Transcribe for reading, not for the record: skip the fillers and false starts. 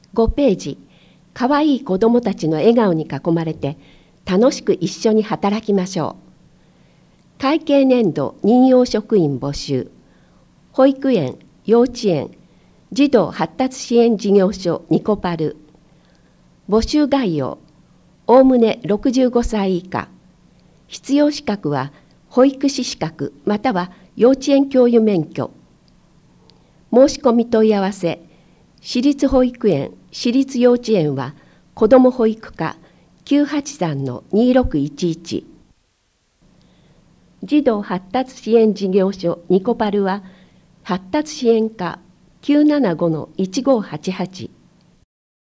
5ページ、かわいい子どもたちの笑顔に囲まれて楽しく一緒に働きましょう。会計年度任用職員募集。保育園、幼稚園、児童発達支援事業所ニコパル。募集概要。おおむね65歳以下。必要資格は保育士資格または幼稚園教諭免許。申し込み問い合わせ。私立保育園、私立幼稚園は子ども保育課 983-2611。児童発達支援事業所ニコパルは発達支援課 975-1588。